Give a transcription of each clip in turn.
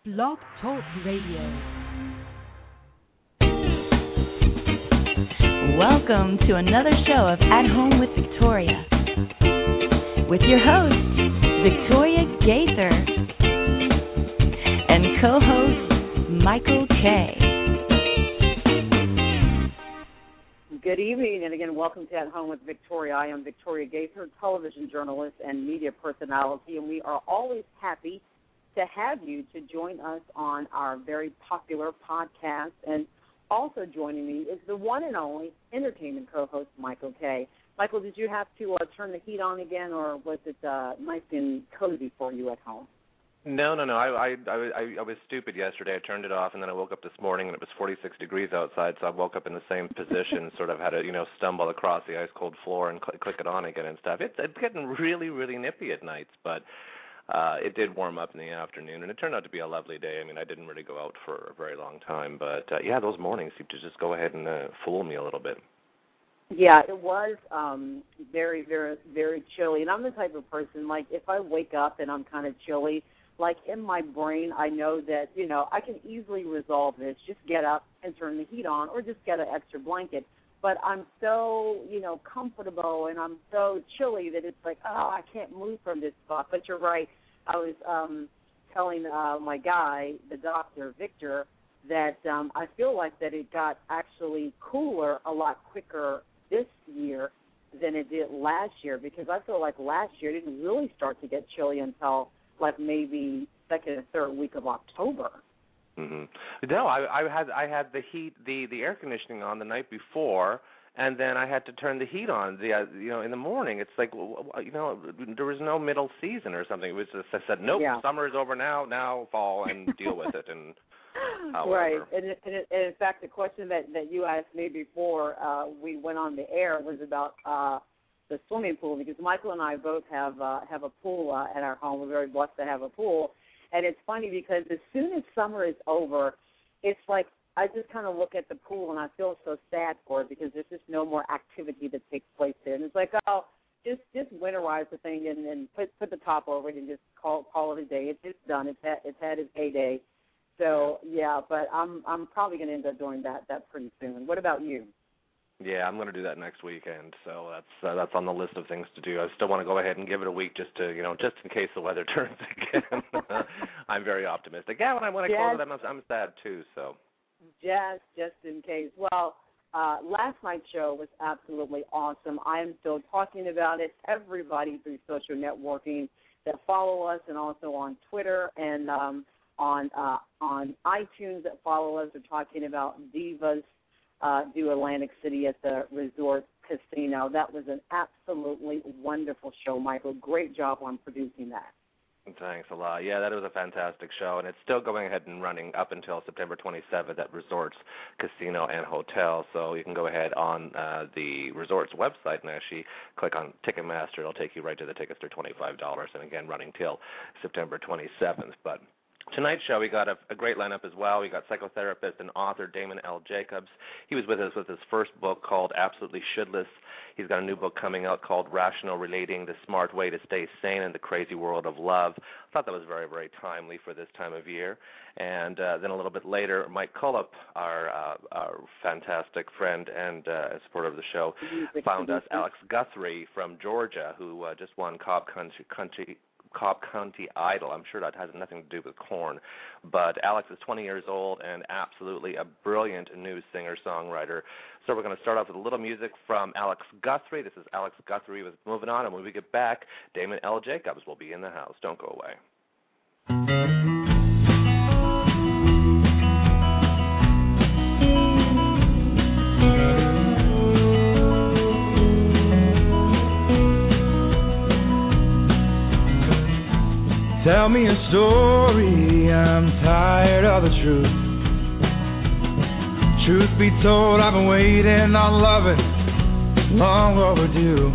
Blog Talk Radio. Welcome to another show of At Home with Victoria, with your host, Victoria Gaither, and co-host, Michael K. Good evening, and again, welcome to At Home with Victoria. I am Victoria Gaither, television journalist and media personality, and we are always happy to have you to join us on our very popular podcast. And also joining me is the one and only entertainment co-host, Michael K. Michael, did you have to turn the heat on again, or was it nice and cozy for you at home? No. I was stupid yesterday. I turned it off, and then I woke up this morning, and it was 46 degrees outside, so I woke up in the same position, sort of had to, stumble across the ice-cold floor and click it on again and stuff. It's getting really, really nippy at nights, but it did warm up in the afternoon, and it turned out to be a lovely day. I mean, I didn't really go out for a very long time, but, those mornings seem to just go ahead and fool me a little bit. Yeah, it was very, very, very chilly, and I'm the type of person, like, if I wake up and I'm kind of chilly, like, in my brain, I know that, I can easily resolve this. Just get up and turn the heat on or just get an extra blanket. But I'm so, comfortable and I'm so chilly that it's like, I can't move from this spot. But you're right. I was telling my guy, the doctor, Victor, that I feel like that it got actually cooler a lot quicker this year than it did last year, because I feel like last year it didn't really start to get chilly until like maybe second or third week of October. Mm-hmm. No, I had the heat, the air conditioning on the night before, and then I had to turn the heat on. In the morning, it's like there was no middle season or something. It was just, I said, nope, summer is over now fall, and deal with it. And right, and in fact, the question that you asked me before we went on the air was about the swimming pool, because Michael and I both have a pool at our home. We're very blessed to have a pool. And it's funny because as soon as summer is over, it's like I just kind of look at the pool and I feel so sad for it, because there's just no more activity that takes place there. And it's like, just winterize the thing and put the top over it and just call it a day. It's done. It's had its heyday. So yeah, but I'm probably going to end up doing that pretty soon. What about you? Yeah, I'm going to do that next weekend, so that's on the list of things to do. I still want to go ahead and give it a week just to, just in case the weather turns again. I'm very optimistic. Yeah, when I close it, I'm sad too. So just in case. Well, last night's show was absolutely awesome. I am still talking about it. Everybody through social networking that follow us, and also on Twitter and on iTunes that follow us, are talking about Divas do Atlantic City at the Resort Casino. That was an absolutely wonderful show, Michael. Great job on producing that. Thanks a lot. Yeah, that was a fantastic show, and it's still going ahead and running up until September 27th at Resorts Casino and Hotel. So you can go ahead on the Resorts website and actually click on Ticketmaster. It'll take you right to the tickets. They're $25, and again, running till September 27th. But tonight's show, we got a great lineup as well. We got psychotherapist and author Damon L. Jacobs. He was with us with his first book called Absolutely Shoulдлess. He's got a new book coming out called Rational Relating, The Smart Way to Stay Sane in the Crazy World of Love. I thought that was very, very timely for this time of year. And then a little bit later, Mike Cullop, our fantastic friend and supporter of the show, found us Alex Guthrie from Georgia, who just won Cobb County Idol. I'm sure that has nothing to do with corn. But Alex is 20 years old and absolutely a brilliant new singer-songwriter. So we're going to start off with a little music from Alex Guthrie. This is Alex Guthrie with Moving On. And when we get back, Damon L. Jacobs will be in the house. Don't go away. Tell me a story, I'm tired of the truth. Truth be told, I've been waiting on loving, long overdue.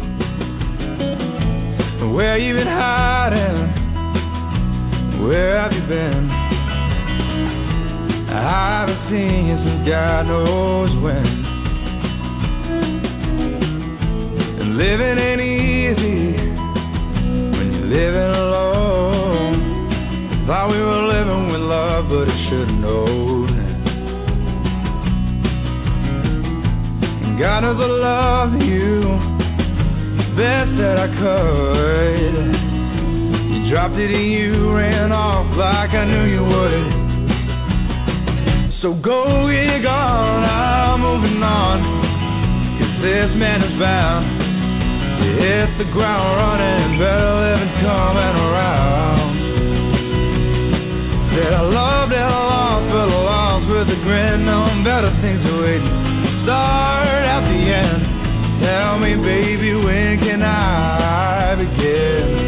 Where you been hiding? Where have you been? I haven't seen you since God knows when. And living ain't easy when you're living alone. Thought we were living with love love, but I should've known. And God knows I love you best that I could. You dropped it and you ran off like I knew you would. So go get gone, I'm moving on, 'cause this man is bound to hit the ground running, better living coming around. Said I loved and I lost, but I lost with a grin, knowing better things are waiting. Start at the end, tell me baby, when can I begin?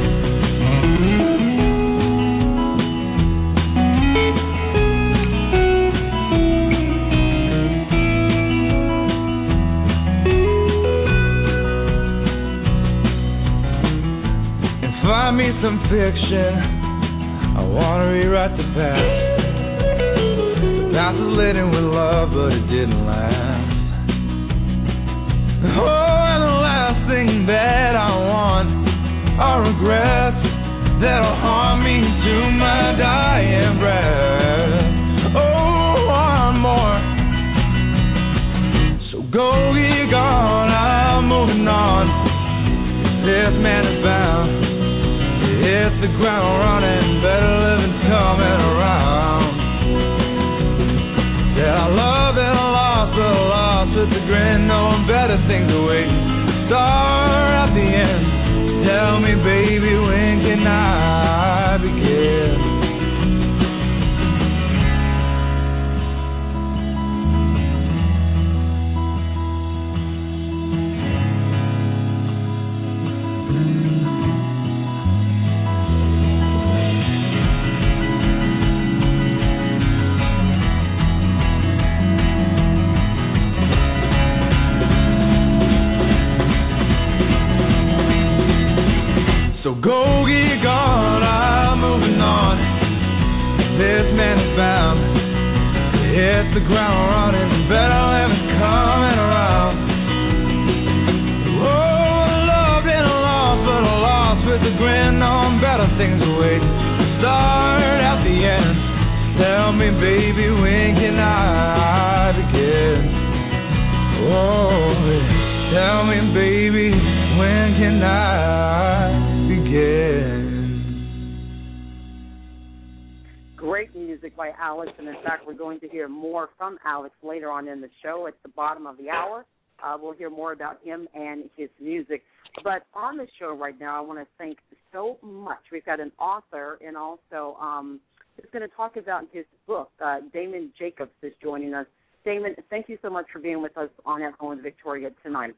Find me some fiction, I want to rewrite the past. The past was laden with love, but it didn't last. Oh, and the last thing that I want are regrets that'll harm me to my dying breath. Oh, one more, so go get gone, I'm moving on. This man is bound, hit the ground running, better living coming around. Said I loved and I lost, but I lost with a grin, knowing better things are waiting. Start at the end, tell me baby, when can I begin? Go get gone, I'm moving on. This man is bound to hit the ground running, better living coming around. Oh, I loved and I lost, but I lost with a grin, knowing better things are waiting. Start at the end, tell me baby, when can I begin? Oh, tell me baby, when can I? Great music by Alex, and in fact, we're going to hear more from Alex later on in the show. At the bottom of the hour, we'll hear more about him and his music. But on the show right now, I want to thank so much. We've got an author and also who's going to talk about his book. Damon Jacobs is joining us. Damon, thank you so much for being with us on At Home with Victoria tonight.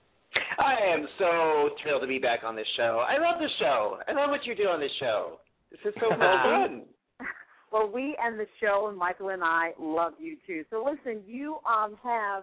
I am so thrilled to be back on this show. I love the show. I love what you do on this show. This is so fun. Well, we and the show, and Michael and I, love you too. So listen, you have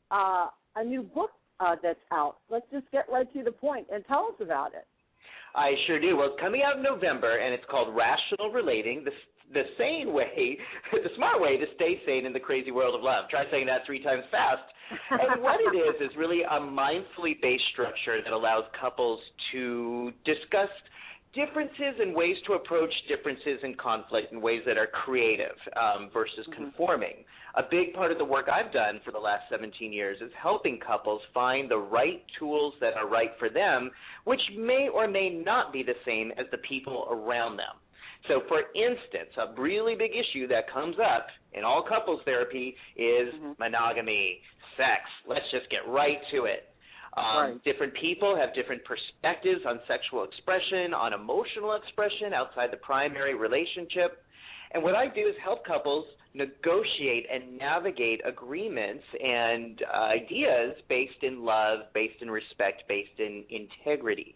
a new book that's out. Let's just get right to the point and tell us about it. I sure do. Well, it's coming out in November, and it's called Rational Relating, the sane way, the smart way to stay sane in the crazy world of love. Try saying that 3 times fast. And what it is really a mindfully based structure that allows couples to discuss differences and ways to approach differences and conflict in ways that are creative versus conforming. A big part of the work I've done for the last 17 years is helping couples find the right tools that are right for them, which may or may not be the same as the people around them. So, for instance, a really big issue that comes up in all couples therapy is monogamy, sex. Let's just get right to it. Different people have different perspectives on sexual expression, on emotional expression outside the primary relationship. And what I do is help couples negotiate and navigate agreements and ideas based in love, based in respect, based in integrity.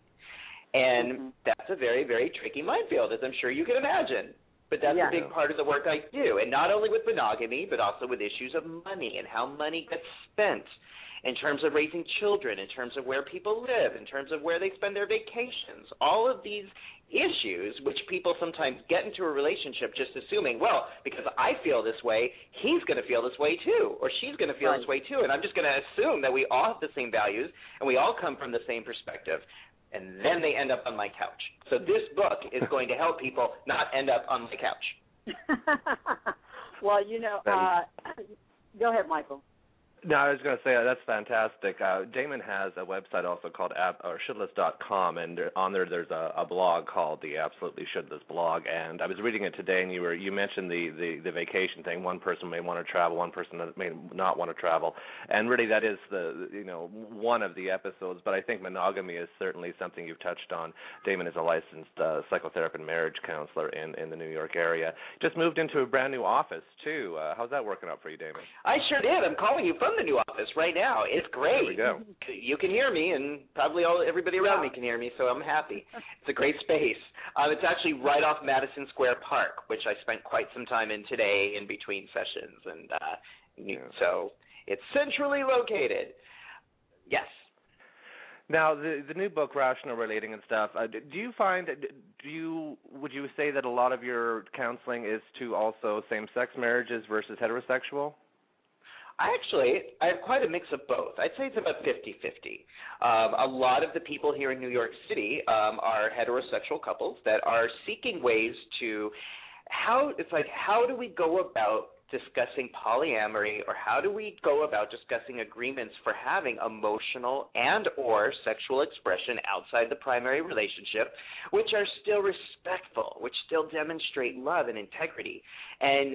And that's a very, very tricky minefield, as I'm sure you can imagine. But that's a big part of the work I do, and not only with monogamy, but also with issues of money and how money gets spent, in terms of raising children, in terms of where people live, in terms of where they spend their vacations. All of these issues, which people sometimes get into a relationship just assuming, well, because I feel this way, he's going to feel this way too, or she's going to feel this way too, and I'm just going to assume that we all have the same values and we all come from the same perspective. And then they end up on my couch. So this book is going to help people not end up on my couch. Well, go ahead, Michael. No, I was going to say that's fantastic. Damon has a website also called shouldless.com, and on there there's a blog called the Absolutely Shouldless blog. And I was reading it today, and you mentioned the vacation thing. One person may want to travel, one person may not want to travel, and really that is one of the episodes. But I think monogamy is certainly something you've touched on. Damon is a licensed psychotherapist and marriage counselor in the New York area. Just moved into a brand new office too. How's that working out for you, Damon? I sure did. I'm calling you from the new office right now. It's great. There we go. You can hear me, and probably everybody around me can hear me, so I'm happy. It's a great space. It's actually right off Madison Square Park, which I spent quite some time in today in between sessions, and so it's centrally located. Yes. Now, the new book, Rational Relating and stuff, would you say that a lot of your counseling is to also same-sex marriages versus heterosexual? I have quite a mix of both. I'd say it's about 50-50. A lot of the people here in New York City are heterosexual couples that are seeking ways to how do we go about discussing polyamory, or how do we go about discussing agreements for having emotional and or sexual expression outside the primary relationship, which are still respectful, which still demonstrate love and integrity. And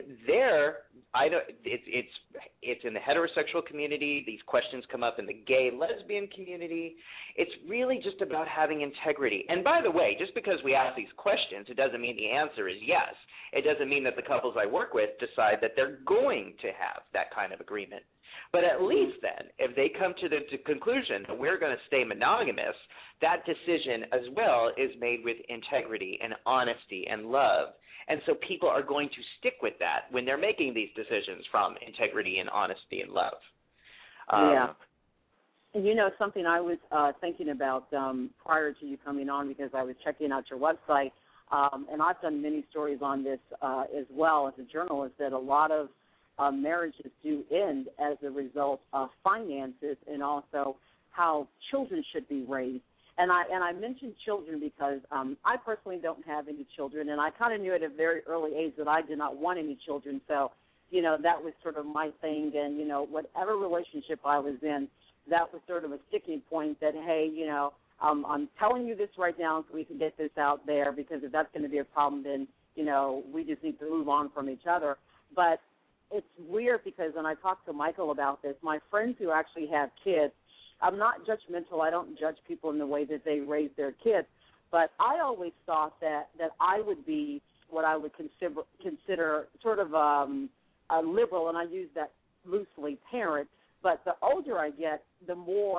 it's in the heterosexual community. These questions come up in the gay, lesbian community. It's really just about having integrity. And by the way, just because we ask these questions, it doesn't mean the answer is yes. It doesn't mean that the couples I work with decide that they're going to have that kind of agreement. But at least then, if they come to the conclusion that we're going to stay monogamous, that decision as well is made with integrity and honesty and love. And so people are going to stick with that when they're making these decisions from integrity and honesty and love. Something I was thinking about prior to you coming on, because I was checking out your website, and I've done many stories on this as well as a journalist, that a lot of marriages do end as a result of finances and also how children should be raised. And I mentioned children because I personally don't have any children, and I kind of knew at a very early age that I did not want any children. So, that was sort of my thing. And, whatever relationship I was in, that was sort of a sticking point that, hey, I'm telling you this right now so we can get this out there, because if that's going to be a problem, then, we just need to move on from each other. But it's weird because when I talk to Michael about this, my friends who actually have kids, I'm not judgmental. I don't judge people in the way that they raise their kids. But I always thought that I would be what I would consider sort of a liberal, and I use that loosely, parent. But the older I get, the more,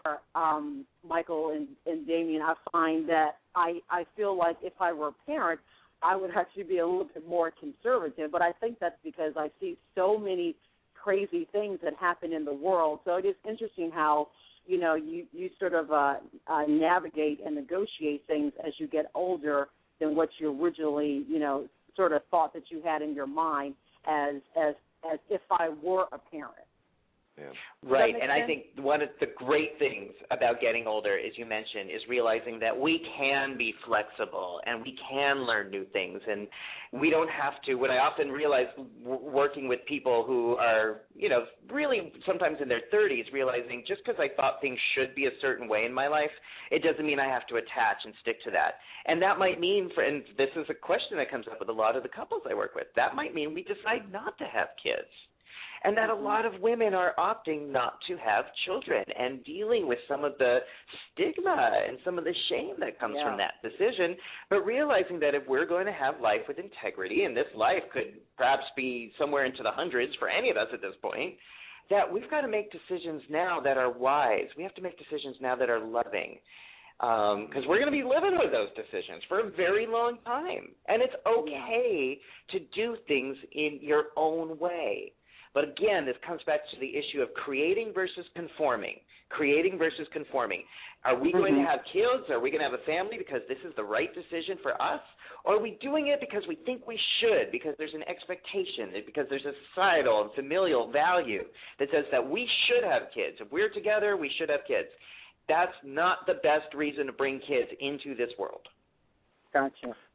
Michael and Damien, I find that I feel like if I were a parent, I would actually be a little bit more conservative. But I think that's because I see so many crazy things that happen in the world. So it is interesting how, you sort of navigate and negotiate things as you get older than what you originally, sort of thought that you had in your mind as if I were a parent. Yeah. Right, and I think one of the great things about getting older, as you mentioned, is realizing that we can be flexible and we can learn new things, and we don't have to. What I often realize working with people who are, really sometimes in their 30s, realizing just because I thought things should be a certain way in my life, it doesn't mean I have to attach and stick to that. And that might mean, and this is a question that comes up with a lot of the couples I work with, that might mean we decide not to have kids. And that a lot of women are opting not to have children and dealing with some of the stigma and some of the shame that comes from that decision, but realizing that if we're going to have life with integrity, and this life could perhaps be somewhere into the hundreds for any of us at this point, that we've got to make decisions now that are wise. We have to make decisions now that are loving, because we're going to be living with those decisions for a very long time. And it's okay to do things in your own way. But again, this comes back to the issue of creating versus conforming. Creating versus conforming. Are we going to have kids? Are we going to have a family because this is the right decision for us? Or are we doing it because we think we should, because there's an expectation, because there's a societal and familial value that says that we should have kids. If we're together, we should have kids. That's not the best reason to bring kids into this world. Gotcha.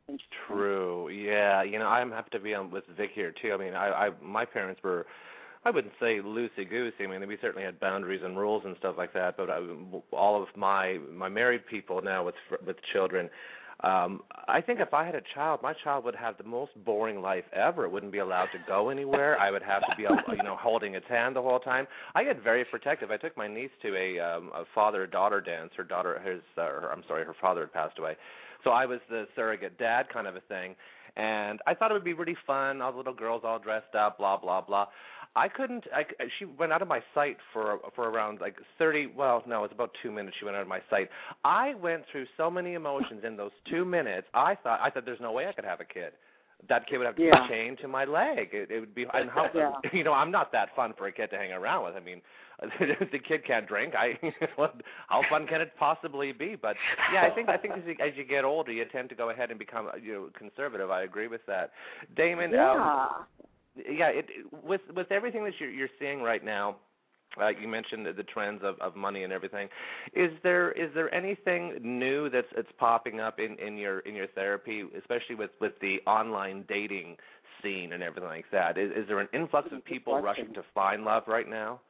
True. Yeah. I have to be on with Vic here too. I mean, my parents were, I wouldn't say loosey-goosey. I mean, we certainly had boundaries and rules and stuff like that. But all of my married people now with children, I think if I had a child, my child would have the most boring life ever. It wouldn't be allowed to go anywhere. I would have to be, holding its hand the whole time. I get very protective. I took my niece to a father-daughter dance. Her father had passed away. So I was the surrogate dad kind of a thing. And I thought it would be really fun, all the little girls all dressed up, blah, blah, blah. She went out of my sight for around like 30, well, no, it was about 2 minutes she went out of my sight. I went through so many emotions in those 2 minutes. I thought there's no way I could have a kid. That kid would have to be chained to my leg. It would be, and how, I'm not that fun for a kid to hang around with. I mean, the kid can't drink. How fun can it possibly be? But yeah, I think as you get older, you tend to go ahead and become conservative. I agree with that, Damon. With everything that you're seeing right now, you mentioned the trends of money and everything. Is there anything new that's popping up in your therapy, especially with the online dating scene and everything like that? Is there an influx of people rushing to find love right now?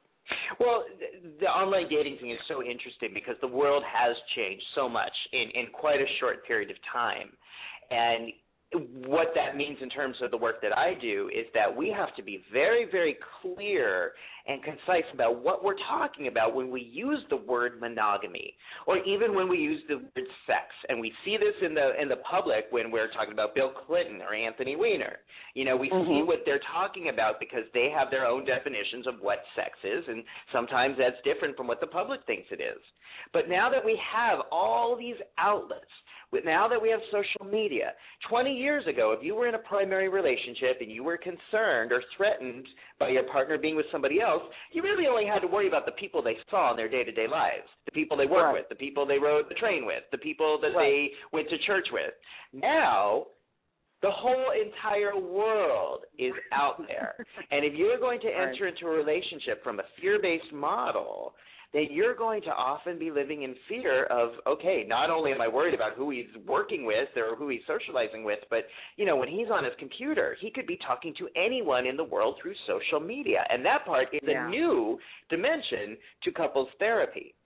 Well, the online dating thing is so interesting because the world has changed so much in quite a short period of time. And what that means in terms of the work that I do is that we have to be very, very clear and concise about what we're talking about when we use the word monogamy, or even when we use the word sex. And we see this in the public when we're talking about Bill Clinton or Anthony Weiner. We see what they're talking about because they have their own definitions of what sex is, and sometimes that's different from what the public thinks it is. But now that we have all these outlets, now that we have social media, 20 years ago, if you were in a primary relationship and you were concerned or threatened by your partner being with somebody else, you really only had to worry about the people they saw in their day-to-day lives, the people they worked with, the people they rode the train with, the people that they went to church with. Now, the whole entire world is out there. And if you're going to enter into a relationship from a fear-based model, then you're going to often be living in fear of, okay, not only am I worried about who he's working with or who he's socializing with, but, when he's on his computer, he could be talking to anyone in the world through social media. And that part is a new dimension to couples therapy.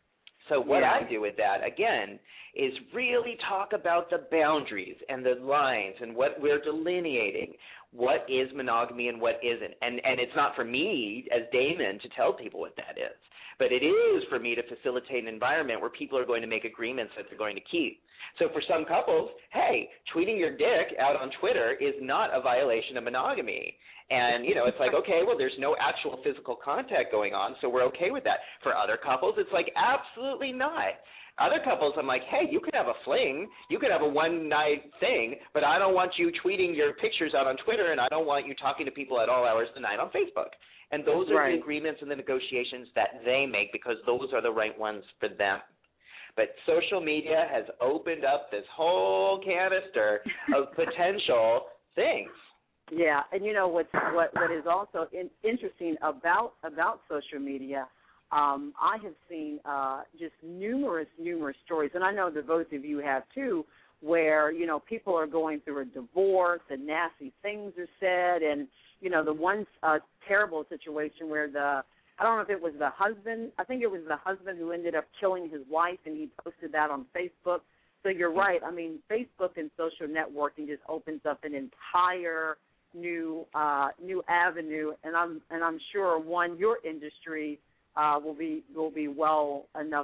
So what I do with that, again, is really talk about the boundaries and the lines and what we're delineating. What is monogamy and what isn't? And it's not for me as Damon to tell people what that is. But it is for me to facilitate an environment where people are going to make agreements that they're going to keep. So for some couples, hey, tweeting your dick out on Twitter is not a violation of monogamy. And, it's like, okay, well, there's no actual physical contact going on, so we're okay with that. For other couples, it's like, absolutely not. Other couples, I'm like, hey, you could have a fling, you could have a one-night thing, but I don't want you tweeting your pictures out on Twitter, and I don't want you talking to people at all hours of the night on Facebook. And those are the agreements and the negotiations that they make because those are the right ones for them. But social media has opened up this whole canister of potential things. Yeah, and what is also interesting about social media, I have seen just numerous stories, and I know that both of you have too, where, people are going through a divorce and nasty things are said, and, the one terrible situation where I don't know if it was the husband, I think it was the husband who ended up killing his wife, and he posted that on Facebook. So you're right. I mean, Facebook and social networking just opens up an entire new avenue, and I'm sure your industry will be well enough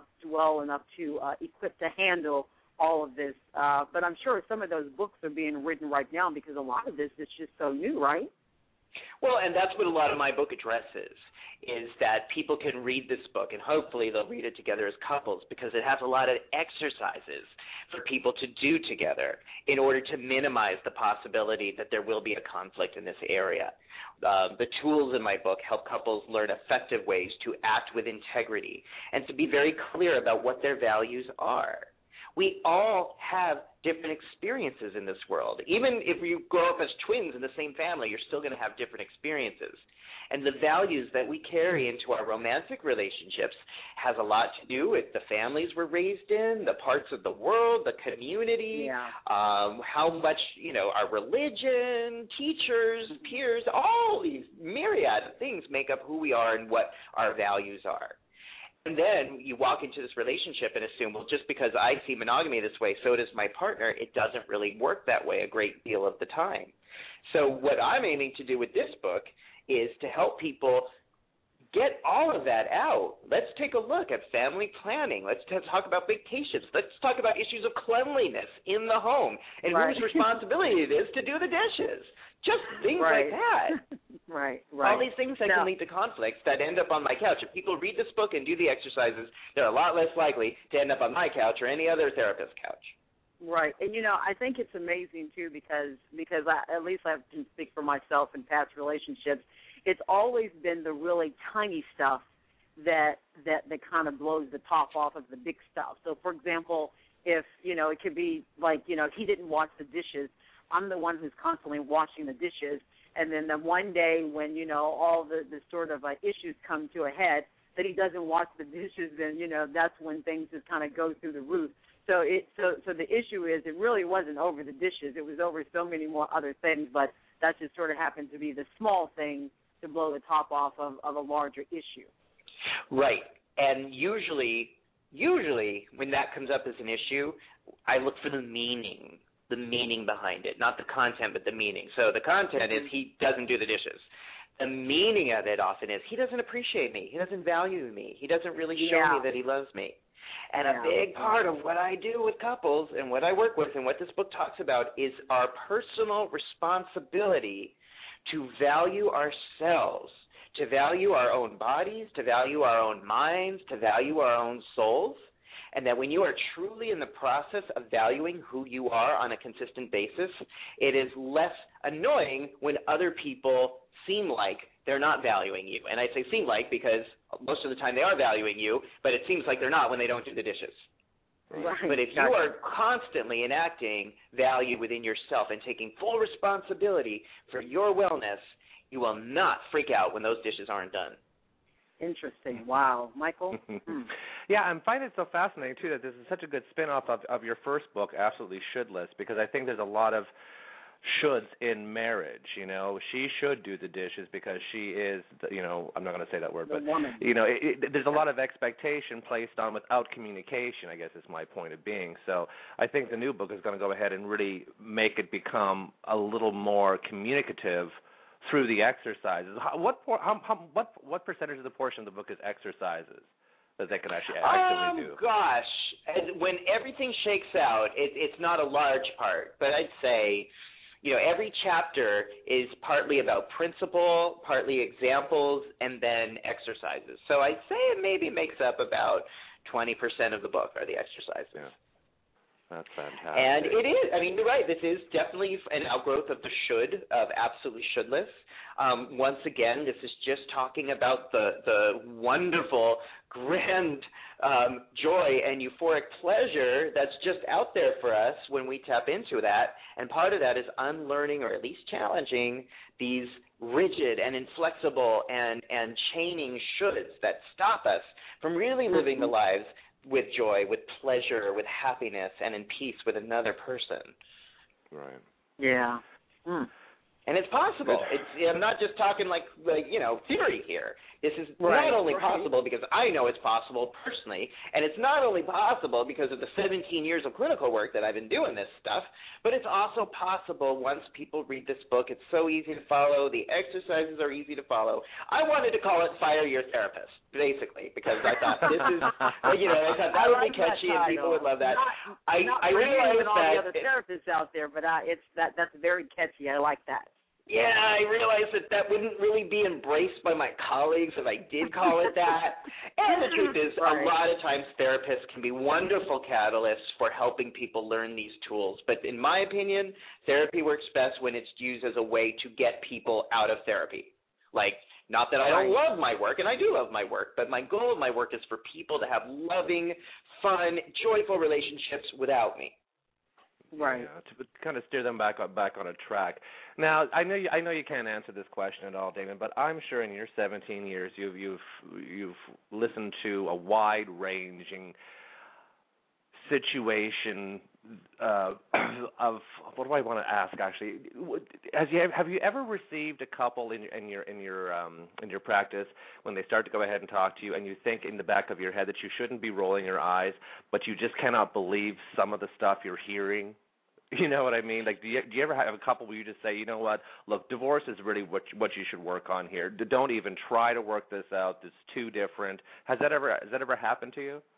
to equipped to handle all of this. But I'm sure some of those books are being written right now because a lot of this is just so new, right? Well, and that's what a lot of my book addresses, is that people can read this book, and hopefully they'll read it together as couples because it has a lot of exercises for people to do together in order to minimize the possibility that there will be a conflict in this area. The tools in my book help couples learn effective ways to act with integrity and to be very clear about what their values are. We all have different experiences in this world. Even if you grow up as twins in the same family, you're still going to have different experiences. And the values that we carry into our romantic relationships has a lot to do with the families we're raised in, the parts of the world, the community, how much, our religion, teachers, peers, all these myriad of things make up who we are and what our values are. And then you walk into this relationship and assume, well, just because I see monogamy this way, so does my partner. It doesn't really work that way a great deal of the time. So what I'm aiming to do with this book is to help people get all of that out. Let's take a look at family planning. Let's talk about vacations. Let's talk about issues of cleanliness in the home and whose responsibility it is to do the dishes. Just things like that. Right. All these things that can lead to conflicts that end up on my couch. If people read this book and do the exercises, they're a lot less likely to end up on my couch or any other therapist's couch. Right. And, I think it's amazing, too, because at least I can speak for myself in past relationships. It's always been the really tiny stuff that kind of blows the top off of the big stuff. So, for example, if, it could be like, he didn't wash the dishes, I'm the one who's constantly washing the dishes. And then the one day when, all the sort of issues come to a head, that he doesn't wash the dishes, then, that's when things just kind of go through the roof. So the issue is it really wasn't over the dishes. It was over so many more other things, but that just sort of happened to be the small thing to blow the top off of a larger issue. Right. And usually when that comes up as an issue, I look for the meaning behind it, not the content, but the meaning. So the content is he doesn't do the dishes. The meaning of it often is he doesn't appreciate me. He doesn't value me. He doesn't really show me that he loves me. And a big part of what I do with couples and what I work with and what this book talks about is our personal responsibility to value ourselves, to value our own bodies, to value our own minds, to value our own souls. And that when you are truly in the process of valuing who you are on a consistent basis, it is less annoying when other people seem like they're not valuing you. And I say seem like because most of the time they are valuing you, but it seems like they're not when they don't do the dishes. Right. But if you are constantly enacting value within yourself and taking full responsibility for your wellness, you will not freak out when those dishes aren't done. Interesting. Wow. Michael? Yeah, I'm finding it so fascinating, too, that this is such a good spin-off of your first book, Absolutely Shouldless, because I think there's a lot of shoulds in marriage. She should do the dishes because she is, I'm not going to say that word, but, there's a lot of expectation placed on without communication, I guess is my point of being. So I think the new book is going to go ahead and really make it become a little more communicative through the exercises. What percentage of the portion of the book is exercises that they can actually actively do? Gosh, when everything shakes out, it's not a large part, but I'd say, every chapter is partly about principle, partly examples, and then exercises. So I'd say it maybe makes up about 20% of the book are the exercises. Yeah. That's fantastic. And it is. I mean, you're right. This is definitely an outgrowth of the should, of Absolutely Shouldless. Once again, this is just talking about the wonderful, grand joy and euphoric pleasure that's just out there for us when we tap into that. And part of that is unlearning, or at least challenging, these rigid and inflexible and chaining shoulds that stop us from really living the lives with joy, with pleasure, with happiness, and in peace with another person. Right. Yeah. And it's possible. I'm not just talking like theory here. This is not only possible because I know it's possible personally, and it's not only possible because of the 17 years of clinical work that I've been doing this stuff, but it's also possible once people read this book. It's so easy to follow. The exercises are easy to follow. I wanted to call it Fire Your Therapist, basically, because I thought this is, I thought that would be catchy and people would love that. I realized all that the other therapists out there, but that's very catchy. I like that. Yeah, I realized that wouldn't really be embraced by my colleagues if I did call it that. And the truth is, a lot of times therapists can be wonderful catalysts for helping people learn these tools. But in my opinion, therapy works best when it's used as a way to get people out of therapy. Like, not that I don't love my work, and I do love my work, but my goal of my work is for people to have loving, fun, joyful relationships without me. Right. Yeah, to kind of steer them back on a track. Now, I know you can't answer this question at all, Damon, but I'm sure in your 17 years you've listened to a wide-ranging situation of what do I want to ask? Actually, have you ever received a couple in your practice when they start to go ahead and talk to you, and you think in the back of your head that you shouldn't be rolling your eyes, but you just cannot believe some of the stuff you're hearing? You know what I mean? Like, do you ever have a couple where you just say, you know what? Look, divorce is really what you should work on here. Don't even try to work this out. It's too different. Has that ever happened to you?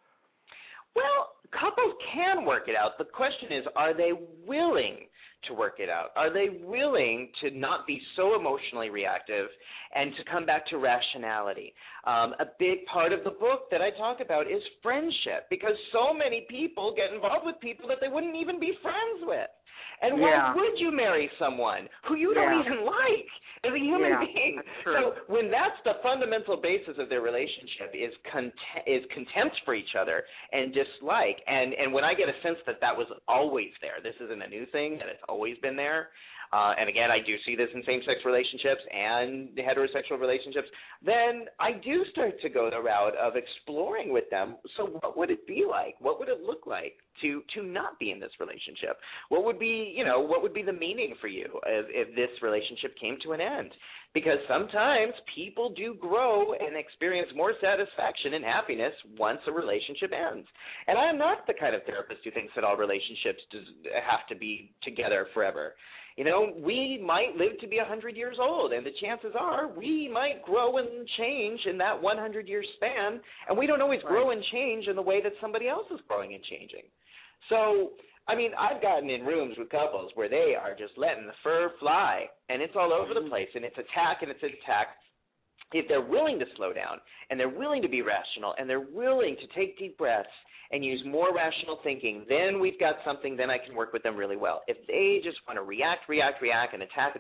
Well, couples can work it out. The question is, are they willing to work it out? Are they willing to not be so emotionally reactive and to come back to rationality? A big part of the book that I talk about is friendship, because so many people get involved with people that they wouldn't even be friends with. And why would you marry someone who you don't even like as a human being? So when that's the fundamental basis of their relationship is contempt for each other and dislike, and when I get a sense that was always there, this isn't a new thing, that it's always been there, and again, I do see this in same-sex relationships and heterosexual relationships, then I do start to go the route of exploring with them, so what would it be like? What would it look like to not be in this relationship? What would be the meaning for you if this relationship came to an end? Because sometimes people do grow and experience more satisfaction and happiness once a relationship ends. And I am not the kind of therapist who thinks that all relationships have to be together forever. You know, we might live to be 100 years old, and the chances are we might grow and change in that 100-year span, and we don't always grow and change in the way that somebody else is growing and changing. So, I mean, I've gotten in rooms with couples where they are just letting the fur fly, and it's all over the place, and it's attack and it's attack. If they're willing to slow down, and they're willing to be rational, and they're willing to take deep breaths and use more rational thinking, then we've got something, then I can work with them really well. If they just want to react, and attack,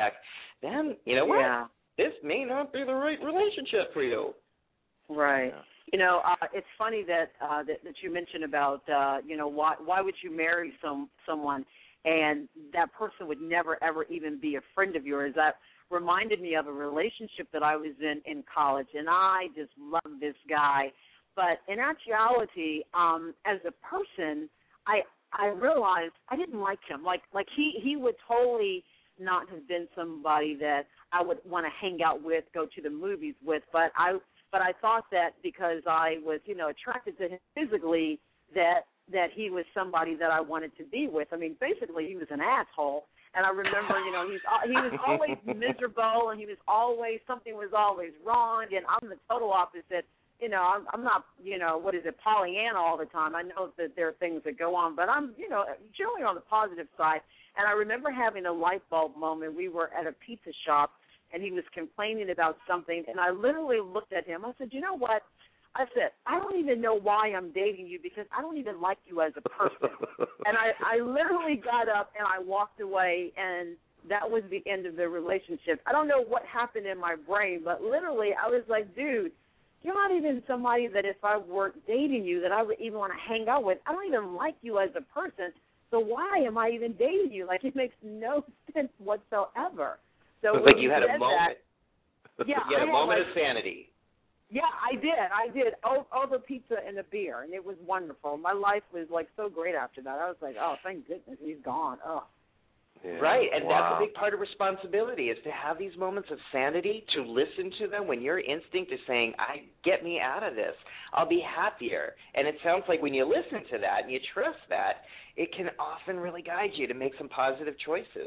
then, you know what? This may not be the right relationship for you. Right. Yeah. You know, it's funny that you mentioned about, why would you marry someone and that person would never, ever even be a friend of yours. That reminded me of a relationship that I was in college, and I just loved this guy. But in actuality, as a person, I realized I didn't like him. Like he would totally not have been somebody that I would want to hang out with, go to the movies with. But I thought that because I was, attracted to him physically, that he was somebody that I wanted to be with. I mean, basically, he was an asshole. And I remember, he was always miserable, and something was always wrong. And I'm the total opposite. I'm not, Pollyanna all the time. I know that there are things that go on, but I'm, generally on the positive side. And I remember having a light bulb moment. We were at a pizza shop, and he was complaining about something, and I literally looked at him. I said, you know what? I said, I don't even know why I'm dating you because I don't even like you as a person. And I literally got up and I walked away, and that was the end of the relationship. I don't know what happened in my brain, but literally I was like, dude, you're not even somebody that if I were dating you that I would even want to hang out with. I don't even like you as a person, so why am I even dating you? Like, it makes no sense whatsoever. So it's like you had a moment. You had a moment of sanity. Yeah, I did. Over pizza and a beer, and it was wonderful. My life was, so great after that. I was like, oh, thank goodness he's gone. Oh. Yeah. Right, and that's a big part of responsibility is to have these moments of sanity, to listen to them when your instinct is saying, get me out of this. I'll be happier. And it sounds like when you listen to that and you trust that, it can often really guide you to make some positive choices.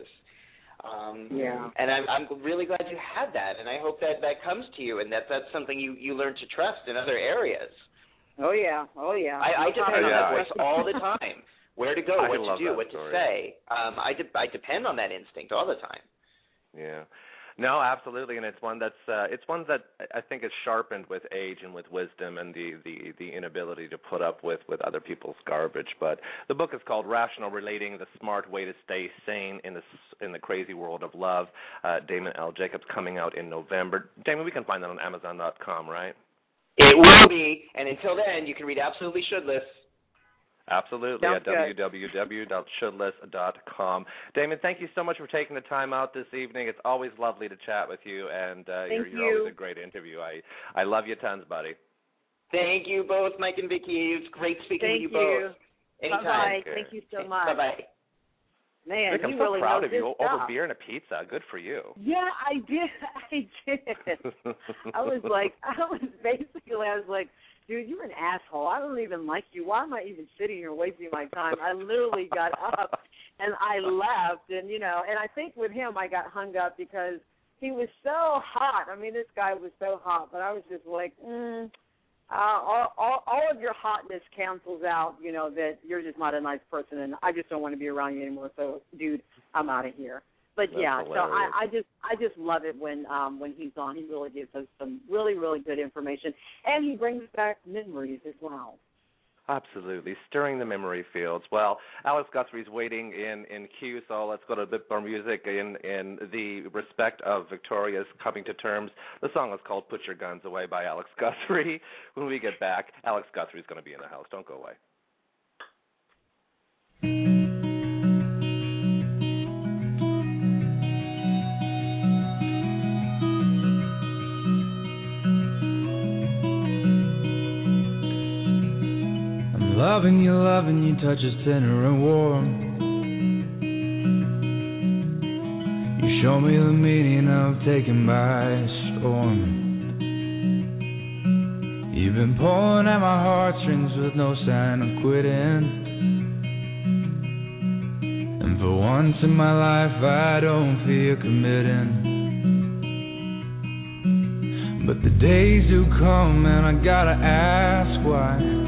And I'm really glad you had that, and I hope that comes to you and that's something you learn to trust in other areas. Oh, yeah. I depend on that voice all the time. Where to go, what to do, what to say. I depend on that instinct all the time. Yeah. No, absolutely, and it's one that I think is sharpened with age and with wisdom and the inability to put up with other people's garbage. But the book is called Rational Relating: The Smart Way to Stay Sane in the Crazy World of Love. Damon L. Jacobs, coming out in November. Damon, we can find that on Amazon.com, right? It will be, and until then, you can read Absolutely Should List. Absolutely, Sounds at www.shouldless.com. Damon, thank you so much for taking the time out this evening. It's always lovely to chat with you, and you're always a great interview. I love you tons, buddy. Thank you both, Mike and Vicki. It was great speaking with you both. Anytime. Bye-bye. Thank you so much. Bye-bye. Man, Vic, I'm so really proud of you over stuff. beer and a pizza. Good for you. Yeah, I did. I was like, dude, you're an asshole. I don't even like you. Why am I even sitting here wasting my time? I literally got up and I left, and and I think with him I got hung up because he was so hot. I mean, this guy was so hot, but I was just like, all of your hotness cancels out, that you're just not a nice person, and I just don't want to be around you anymore. So, dude, I'm out of here. But That's yeah, hilarious. so I just love it when he's on. He really gives us some really, really good information, and he brings back memories as well. Absolutely, stirring the memory fields. Well, Alex Guthrie's waiting in queue, so let's go to a bit more music in the respect of Victoria's coming to terms. The song is called Put Your Guns Away by Alex Guthrie. When we get back, Alex Guthrie's going to be in the house. Don't go away. Loving you, touch is tender and warm. You show me the meaning of taking by storm. You've been pulling at my heartstrings with no sign of quitting. And for once in my life I don't fear committing. But the days do come and I gotta ask why.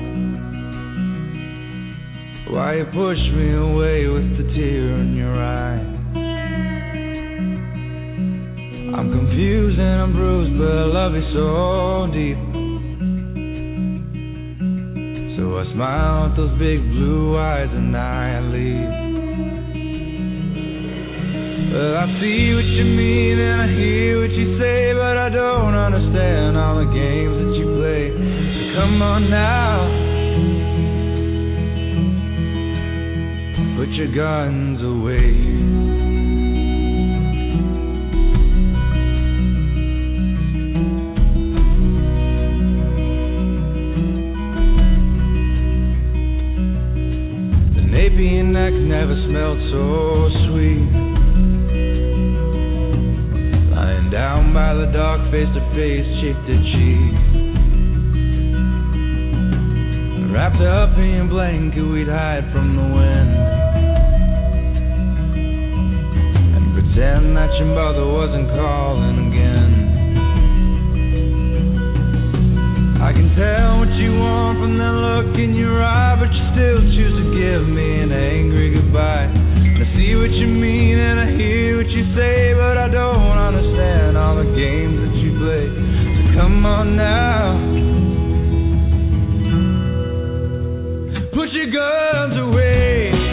Why you push me away with the tear in your eye? I'm confused and I'm bruised, but I love you so deep. So I smile at those big blue eyes and I leave. Well, I see what you mean and I hear what you say, but I don't understand all the games that you play. So come on now, put your guns away. The nape neck never smelled so sweet. Lying down by the dock, face to face, cheek to cheek. Wrapped up in your blanket, we'd hide from the wind. Pretend that your mother wasn't calling again. I can tell what you want from that look in your eye, but you still choose to give me an angry goodbye. I see what you mean and I hear what you say, but I don't understand all the games that you play. So come on now, put your guns away.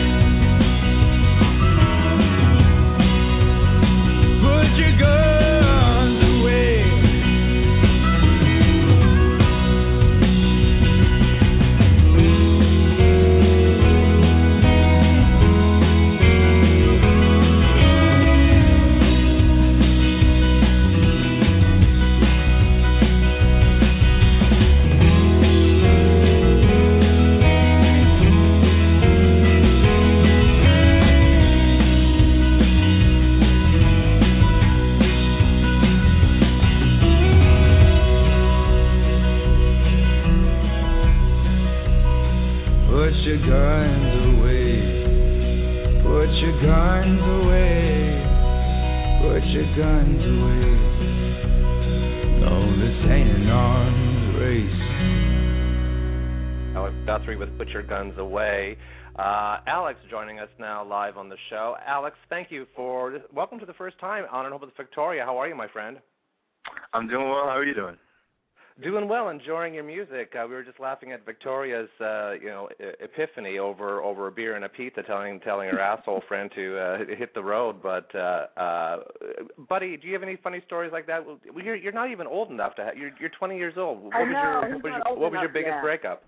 Put Your Guns Away. Alex joining us now live on the show. Alex, thank you for welcome to the first time on and Home with Victoria. How are you, my friend? I'm doing well. How are you doing? Doing well, enjoying your music. We were just laughing at Victoria's, epiphany over a beer and a pizza, telling her asshole friend to hit the road. But, buddy, do you have any funny stories like that? You're not even old enough to have. You're 20 years old. What was your biggest breakup?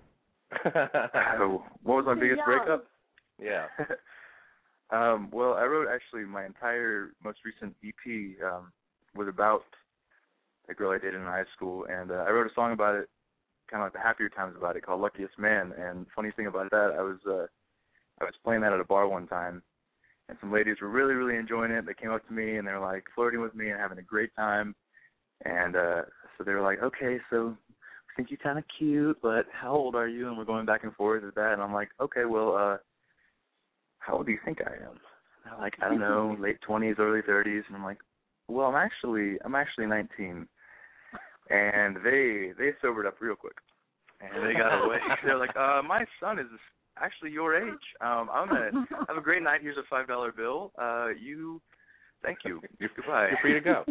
What was my biggest breakup? Yeah. Well, I wrote actually my entire most recent EP was about a girl I dated in high school, and I wrote a song about it, kind of like the happier times about it, called Luckiest Man. And funny thing about that, I was playing that at a bar one time, and some ladies were really, really enjoying it. They came up to me, and they were, like, flirting with me and having a great time. And so they were like, okay, so I think you're kind of cute, but how old are you? And we're going back and forth with that. And I'm like, okay, well, how old do you think I am? And they're like, I don't know, late 20s, early 30s. And I'm like, well, I'm actually 19. And they sobered up real quick. And they got away. They're like, my son is actually your age. I'm going to have a great night. Here's a $5 bill. Thank you. Goodbye. You're free to go.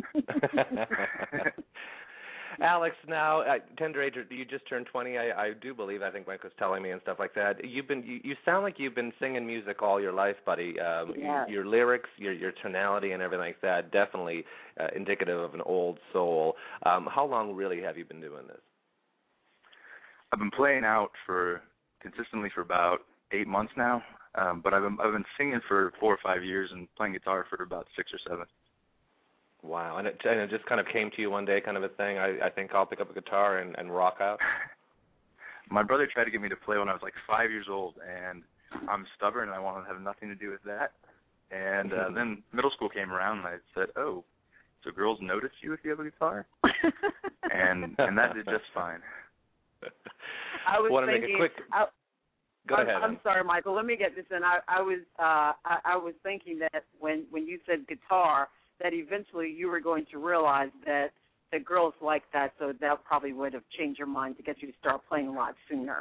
Alex, now, tender age, you just turned 20, I do believe. I think Mike was telling me and stuff like that. You sound like you've been singing music all your life, buddy. Yes. Your lyrics, your tonality and everything like that, definitely indicative of an old soul. How long really have you been doing this? I've been playing out consistently for about 8 months now, but I've been singing for 4 or 5 years and playing guitar for about 6 or 7. Wow, and it just kind of came to you one day, kind of a thing. I think I'll pick up a guitar and rock out. My brother tried to get me to play when I was like 5 years old, and I'm stubborn and I want to have nothing to do with that. And then middle school came around, and I said, "Oh, so girls notice you if you have a guitar?" and that did just fine. I was want to thinking, make a quick. Go ahead. I'm sorry, Michael. Let me get this in. I was thinking that when you said guitar, that eventually you were going to realize that the girls like that, so that probably would have changed your mind to get you to start playing a lot sooner.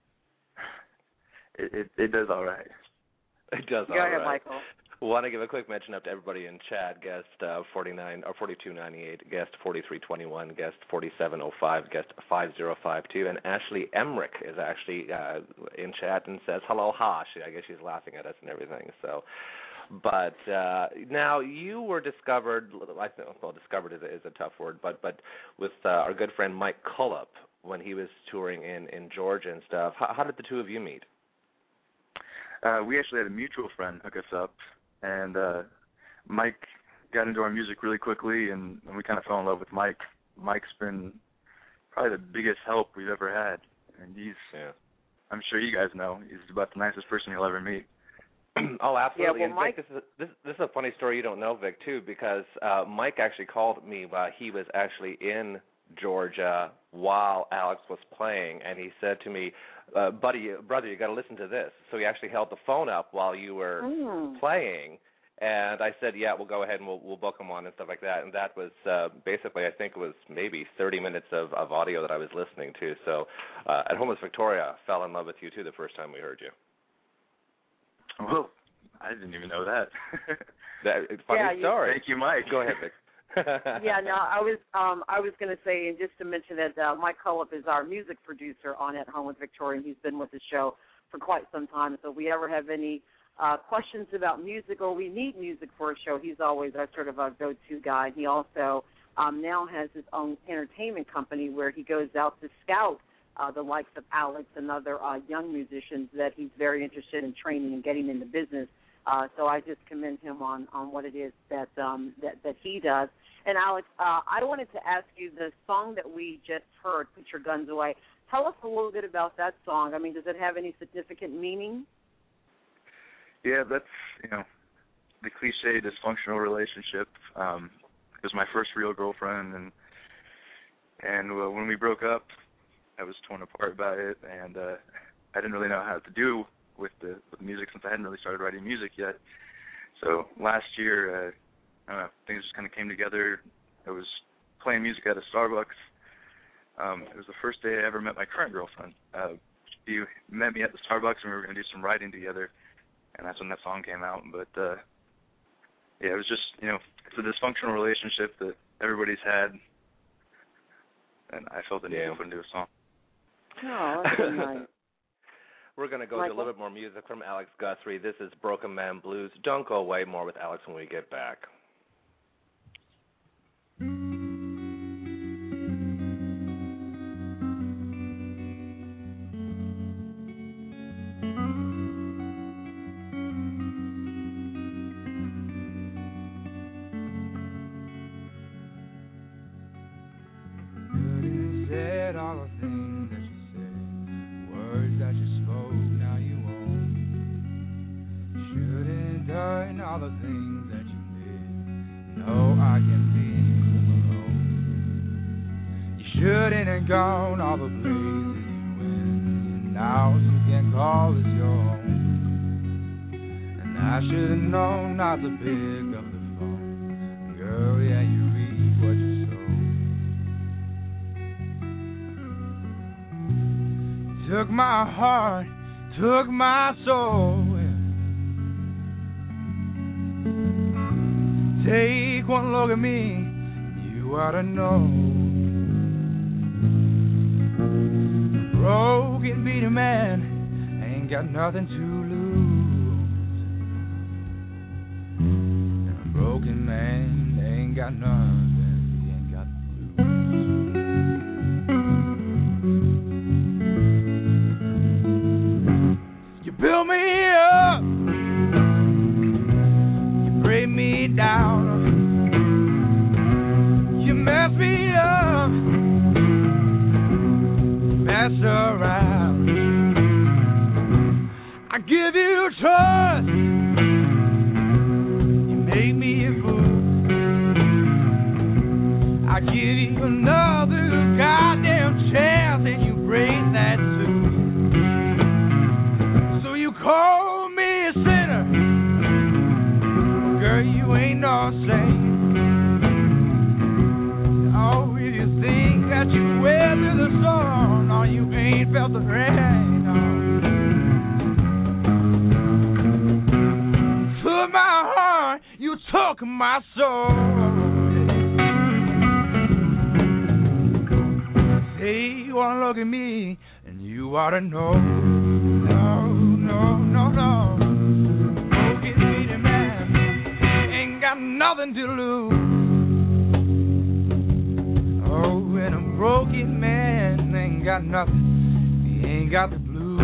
It does all right. It does all right. right. Go ahead, Michael. Want to give a quick mention up to everybody in chat. Guest 49 or 4298, guest 4321, guest 4705, guest 5052, and Ashley Emmerich is actually in chat and says hello, Hosh. I guess she's laughing at us and everything. So, but now you were discovered. Discovered is a tough word, but with our good friend Mike Cullop when he was touring in Georgia and stuff. How did the two of you meet? We actually had a mutual friend hook us up. And Mike got into our music really quickly, and we kind of fell in love with Mike. Mike's been probably the biggest help we've ever had. And I'm sure you guys know, he's about the nicest person you'll ever meet. Oh, absolutely. Yeah, well, Mike, this is a funny story you don't know, Vic, too, because Mike actually called me while he was actually in Georgia while Alex was playing, and he said to me, brother, you got to listen to this. So he actually held the phone up while you were playing, and I said, yeah, we'll go ahead and we'll book him on and stuff like that. And that was basically, I think it was maybe 30 minutes of audio that I was listening to. So at Home with Victoria, fell in love with you too the first time we heard you. Well, I didn't even know that. Funny story. Thank you, Mike. Go ahead, Vic. Yeah, no, I was going to say, and just to mention that Mike Cullop is our music producer on At Home with Victoria, and he's been with the show for quite some time. So if we ever have any questions about music or we need music for a show, he's always our sort of our go-to guy. He also now has his own entertainment company where he goes out to scout the likes of Alex and other young musicians that he's very interested in training and getting in the business. So I just commend him on what it is that he does. And, Alex, I wanted to ask you, the song that we just heard, Put Your Guns Away, tell us a little bit about that song. I mean, does it have any significant meaning? Yeah, that's, the cliche dysfunctional relationship. It was my first real girlfriend, and when we broke up, I was torn apart by it, and I didn't really know how to do with the music since I hadn't really started writing music yet. So last year, things just kind of came together. I was playing music at a Starbucks. It was the first day I ever met my current girlfriend. She met me at the Starbucks, and we were going to do some writing together, and that's when that song came out. But, it was just, it's a dysfunctional relationship that everybody's had, and I felt the need to put into a song. Oh, that's really nice. We're going to go to a little bit more music from Alex Guthrie. This is Broken Man Blues. Don't go away. More with Alex when we get back. in and gone all the places you went, and now you can call it your own. And I should have known not to pick up the phone. Girl, yeah, you reap what you sow. Took my heart, took my soul. Take one look at me, you ought to know. A broken, beaten man ain't got nothing to lose. And a broken man ain't got nothing, he ain't got the blues. You build me up, you break me down. You mess me up, mess around. I give you trust, you make me a fool. I give you another goddamn chance, and you break that too. So you call me a sinner, girl, you ain't no saint. Oh, if you think that you weather the storm, or you ain't felt the rain, no. Took my heart, you took my soul. Say you wanna look at me, and you ought to know. No, no, no, no. Broken beaten man ain't got nothing to lose. Oh, and a broken man ain't got nothing, he ain't got the blues.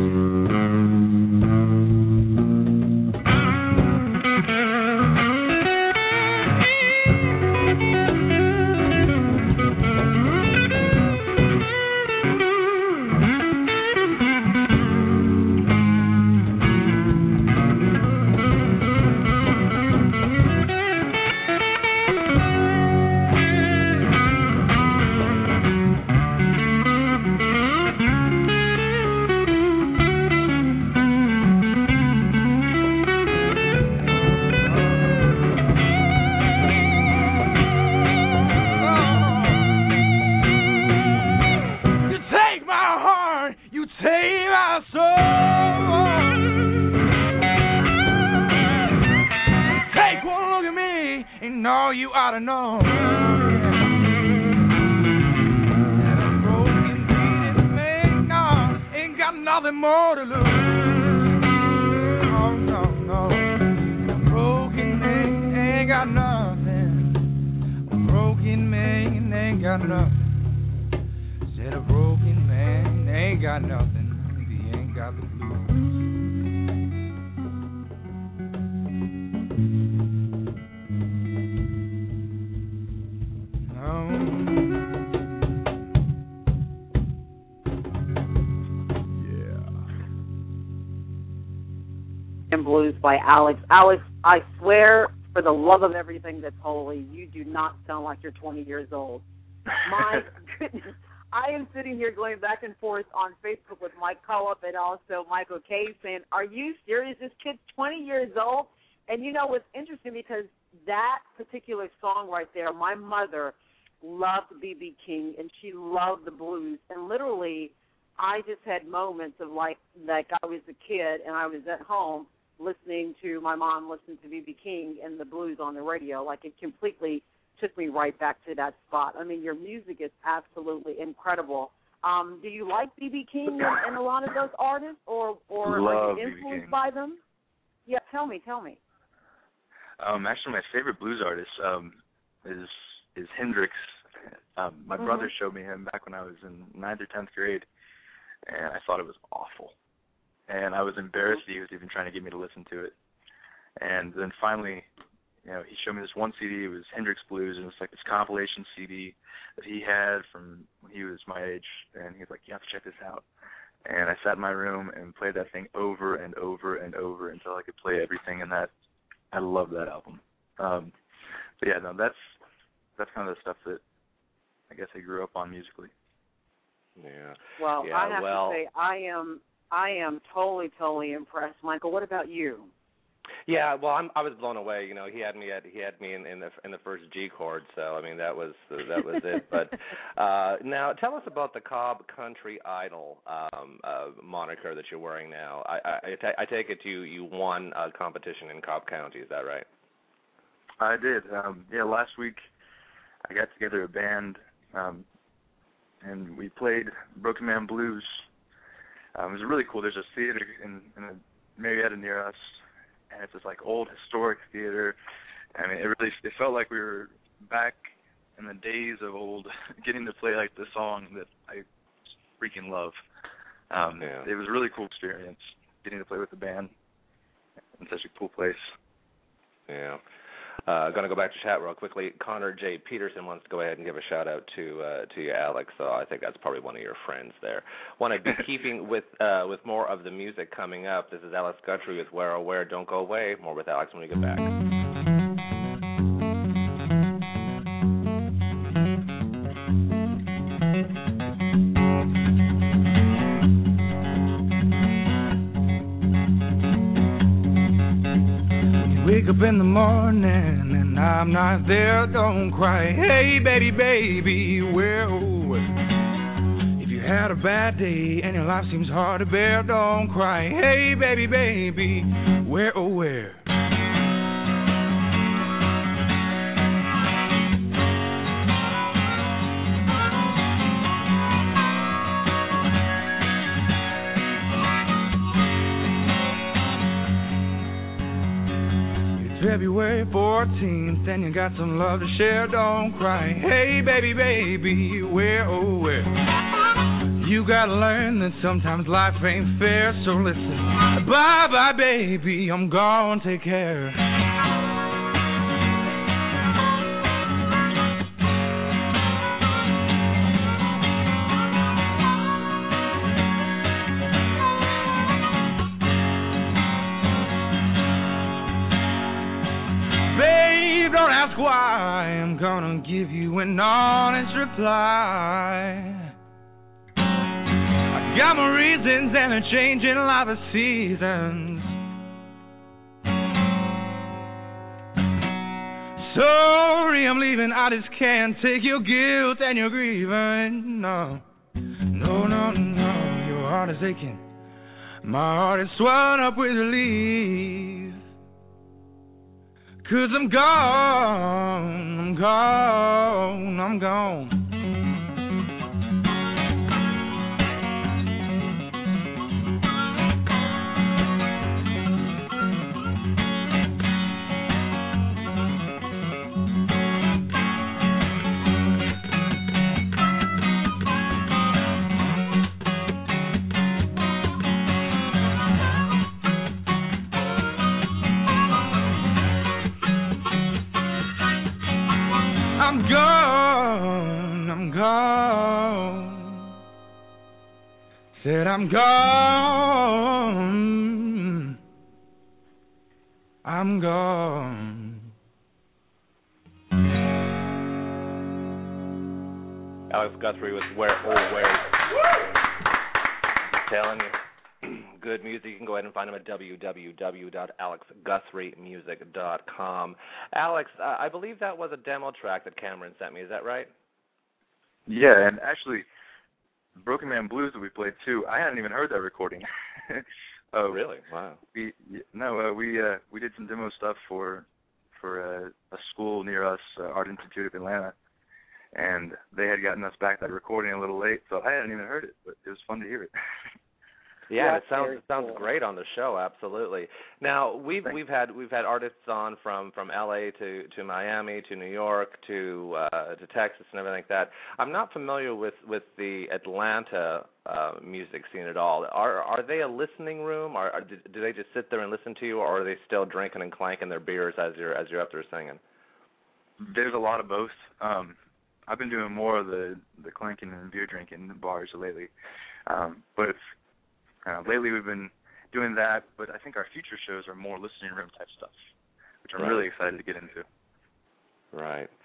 No, you ought to know. And a broken beaten man, no, ain't got nothing more to lose. Oh, no, no. A broken man ain't got nothing. A broken man ain't got nothing. Said a broken man ain't got nothing. He ain't got the blues. Blues by Alex. Alex, I swear, for the love of everything that's holy, you do not sound like you're 20 years old. My goodness. I am sitting here going back and forth on Facebook with Mike Cullup and also Michael Cave saying, are you serious? This kid's 20 years old? And you know what's interesting, because that particular song right there, my mother loved B.B. King, and she loved the blues. And literally, I just had moments of like I was a kid and I was at home listening to my mom listen to B.B. King and the blues on the radio. Like, it completely took me right back to that spot. I mean, your music is absolutely incredible. Do you like B.B. King and a lot of those artists, or are you influenced by them? Yeah, tell me. Actually, my favorite blues artist is Hendrix. My brother showed me him back when I was in 9th or 10th grade, and I thought it was awful. And I was embarrassed he was even trying to get me to listen to it. And then finally, he showed me this one CD. It was Hendrix Blues, and it was like this compilation CD that he had from when he was my age. And he was like, you have to check this out. And I sat in my room and played that thing over and over and over until I could play everything in that. I love that album. But yeah, no, that's kind of the stuff that I guess I grew up on musically. Yeah. Well, yeah, I have to say I am totally impressed, Michael. What about you? Yeah, well, I was blown away. You know, he had me in the first G chord, so I mean that was it. But now, tell us about the Cobb Country Idol moniker that you're wearing now. I take it you won a competition in Cobb County. Is that right? I did. Yeah, last week I got together a band, and we played Broken Man Blues. It was really cool. There's a theater in Marietta near us, and it's this like old historic theater. I mean, it felt like we were back in the days of old, getting to play like the song that I freaking love. It was a really cool experience getting to play with the band in such a cool place. Yeah. Going to go back to chat real quickly. Connor J. Peterson wants to go ahead and give a shout-out to you, Alex. So I think that's probably one of your friends there. Want to be keeping with more of the music coming up. This is Alex Guthrie with Where Oh Where. Don't go away. More with Alex when we get back. Wake up in the morning and I'm not there, don't cry. Hey, baby, baby, where, oh, where? If you had a bad day and your life seems hard to bear, don't cry. Hey, baby, baby, where, oh, where? February 14th, and you got some love to share, don't cry. Hey, baby, baby, where, oh, where? You gotta learn that sometimes life ain't fair, so listen. Bye-bye, baby, I'm gone, take care. Why I'm gonna give you an honest reply. I got my reasons and they're changing like the seasons. Sorry, I'm leaving. I just can't take your guilt and your grieving. No, no, no, no. Your heart is aching. My heart is swollen up with relief. 'Cause I'm gone, I'm gone, I'm gone. I'm gone, I'm gone. Said I'm gone, I'm gone. Alex Guthrie with Where Oh Where. I'm telling you. Good music. You can go ahead and find him at www.alexguthriemusic.com. Alex, I believe that was a demo track that Cameron sent me. Is that right? Yeah, and actually, Broken Man Blues that we played too, I hadn't even heard that recording. Really? Wow. We did some demo stuff for a school near us, Art Institute of Atlanta, and they had gotten us back that recording a little late, so I hadn't even heard it, but it was fun to hear it. Yeah, it sounds great on the show. Absolutely. Now we've had artists on from LA to Miami to New York to Texas and everything like that. I'm not familiar with the Atlanta music scene at all. Are they a listening room? Do they just sit there and listen to you, or are they still drinking and clanking their beers as you're up there singing? There's a lot of both. I've been doing more of the clanking and beer drinking in bars lately, but lately we've been doing that, but I think our future shows are more listening room type stuff, which I'm really excited to get into. Right.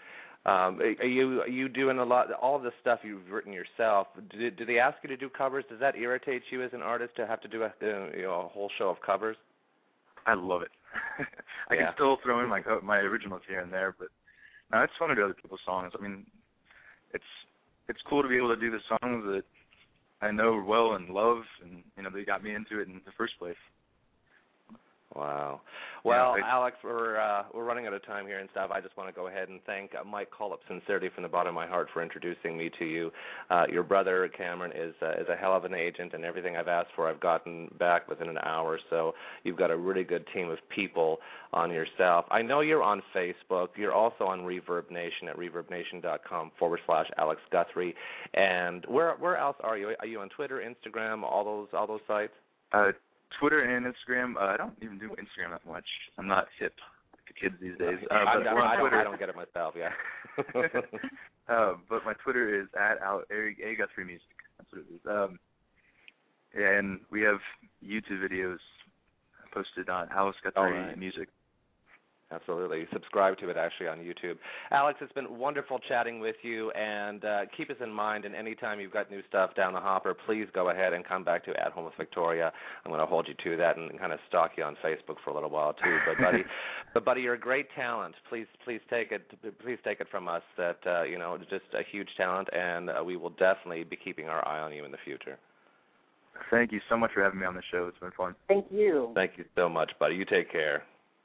Are you doing all of the stuff you've written yourself? Do they ask you to do covers? Does that irritate you as an artist to have to do a whole show of covers? I love it. I can still throw in my originals here and there, but no, it's fun to do other people's songs. I mean, it's cool to be able to do the songs that I know well and love, and they got me into it in the first place. Wow. Well, Alex, we're running out of time here and stuff. I just want to go ahead and thank Mike Collop sincerely from the bottom of my heart for introducing me to you. Your brother, Cameron, is a hell of an agent, and everything I've asked for I've gotten back within an hour. So you've got a really good team of people on yourself. I know you're on Facebook. You're also on Reverb Nation at reverbnation.com/Alex Guthrie. And where else are you? Are you on Twitter, Instagram, all those sites? Twitter and Instagram. I don't even do Instagram that much. I'm not hip to kids these days. I don't get it myself, yeah. But my Twitter is at A Guthrie Music. That's what it is. And we have YouTube videos posted on Alex Guthrie Music. Absolutely. Subscribe to it, actually, on YouTube. Alex, it's been wonderful chatting with you, and keep us in mind, and anytime you've got new stuff down the hopper, please go ahead and come back to At Home with Victoria. I'm going to hold you to that and kind of stalk you on Facebook for a little while, too. But, buddy, you're a great talent. Please take it from us that, just a huge talent, and we will definitely be keeping our eye on you in the future. Thank you so much for having me on the show. It's been fun. Thank you. Thank you so much, buddy. You take care.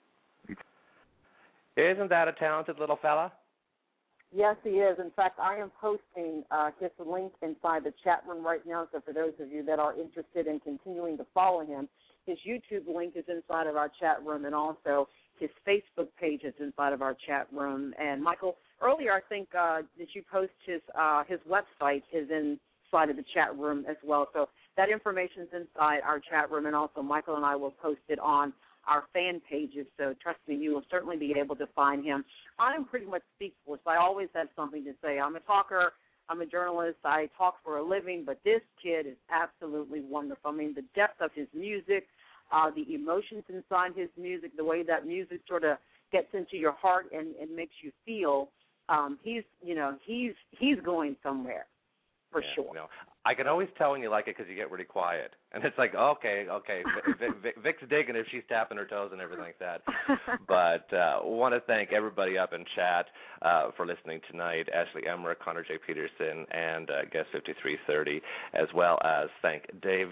Isn't that a talented little fella? Yes, he is. In fact, I am posting his link inside the chat room right now, so for those of you that are interested in continuing to follow him, his YouTube link is inside of our chat room, and also his Facebook page is inside of our chat room. And, Michael, earlier I think did you post his website is inside of the chat room as well. So that information is inside our chat room, and also Michael and I will post it on our fan pages, so trust me, you will certainly be able to find him. I am pretty much speechless. I always have something to say. I'm a talker. I'm a journalist. I talk for a living, but this kid is absolutely wonderful. I mean, the depth of his music, the emotions inside his music, the way that music sort of gets into your heart and makes you feel, he's going somewhere for sure. I can always tell when you like it because you get really quiet. And it's like, okay, Vic's digging if she's tapping her toes and everything like that. But want to thank everybody up in chat for listening tonight, Ashley Emmerich, Connor J. Peterson, and Guest 5330, as well as thank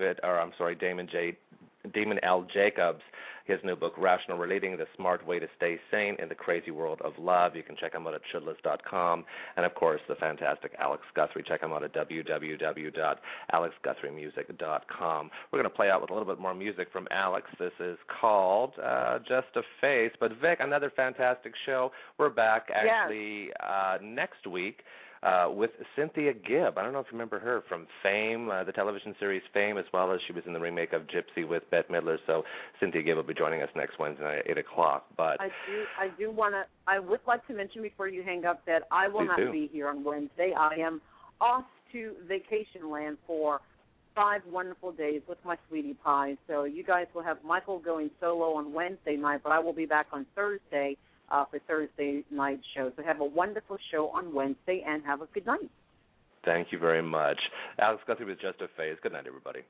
Damon L. Jacobs, his new book, Rational Relating, The Smart Way to Stay Sane in the Crazy World of Love. You can check him out at shouldless.com. And, of course, the fantastic Alex Guthrie. Check him out at www.alexguthriemusic.com. We're going to play out with a little bit more music from Alex. This is called Just a Face. But, Vic, another fantastic show. We're back, actually, next week. With Cynthia Gibb. I don't know if you remember her from Fame, the television series Fame, as well as she was in the remake of Gypsy with Bette Midler. So Cynthia Gibb will be joining us next Wednesday night at 8 o'clock. But I would like to mention before you hang up that I will not be here on Wednesday. I am off to vacation land for 5 wonderful days with my sweetie pie. So you guys will have Michael going solo on Wednesday night, but I will be back on Thursday for Thursday night show. So have a wonderful show on Wednesday and have a good night. Thank you very much. Alex Guthrie with Just a Face. Good night, everybody.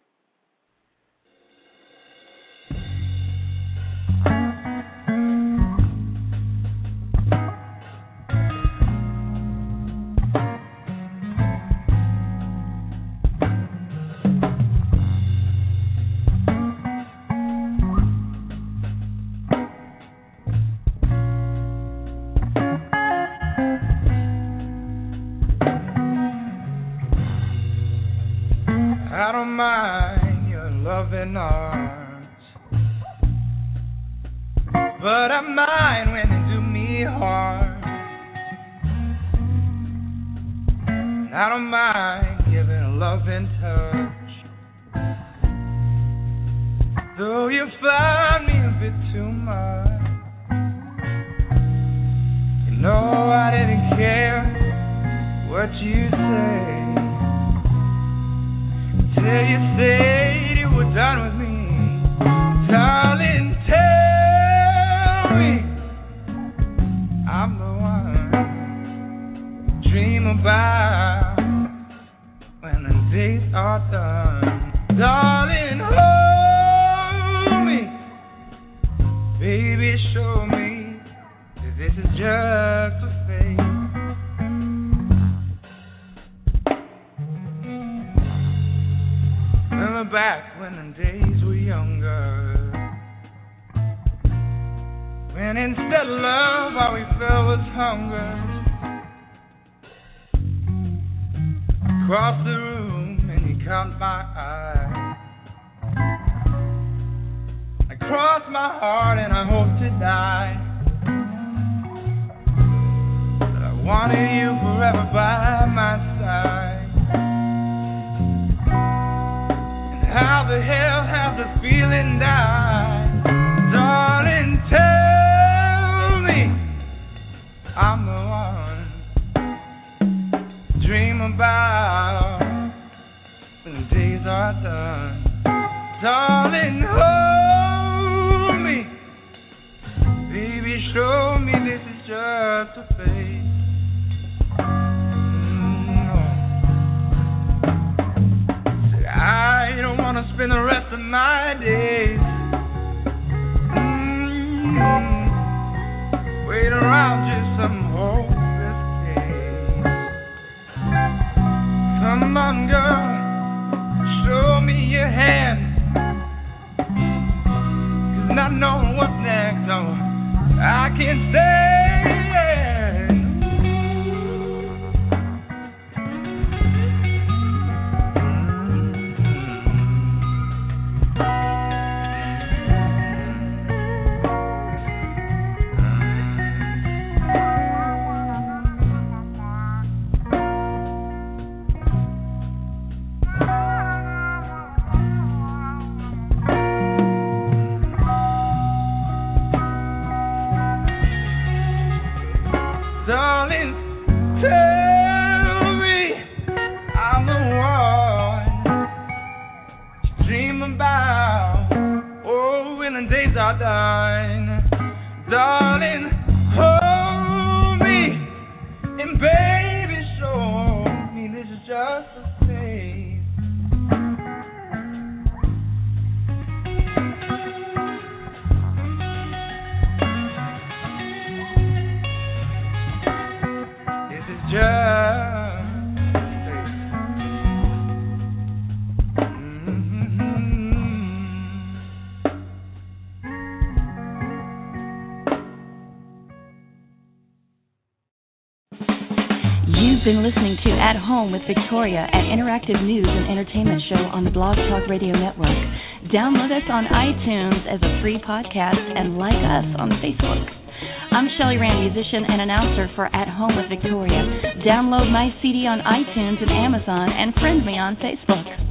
I don't mind your loving arms, but I mind when they do me harm. I don't mind giving a loving touch, though you find me a bit too much. You know I didn't care what you say till you said you were done with me. Darling, tell me I'm the one. about when the days are done. Darling, hold me. Baby, show me that this is just a phase. Remember back when the days were younger, when instead of love all we felt was hunger. Across the room and he caught my eye. I crossed my heart and I hoped to die. But I wanted you forever by my side. And how the hell has the feeling died? Darling, tell me I'm the one to dream about when the days are done. Darling, hold me. Baby, show me this is just a phase. Said I don't want to spend the rest of my days wait around just some hopeless case. Come on, girl, show me your hand. 'Cause not knowing what's next, no, I can't stand. Darling, tell me I'm the one to dream about. Oh, when the days are done. Darling, hold me. And baby, show me this is just a phase. You've been listening to At Home with Victoria, an interactive news and entertainment show on the Blog Talk Radio Network. Download us on iTunes as a free podcast and like us on Facebook. I'm Shelley Rand, musician and announcer for At Home with Victoria. Download my CD on iTunes and Amazon and friend me on Facebook.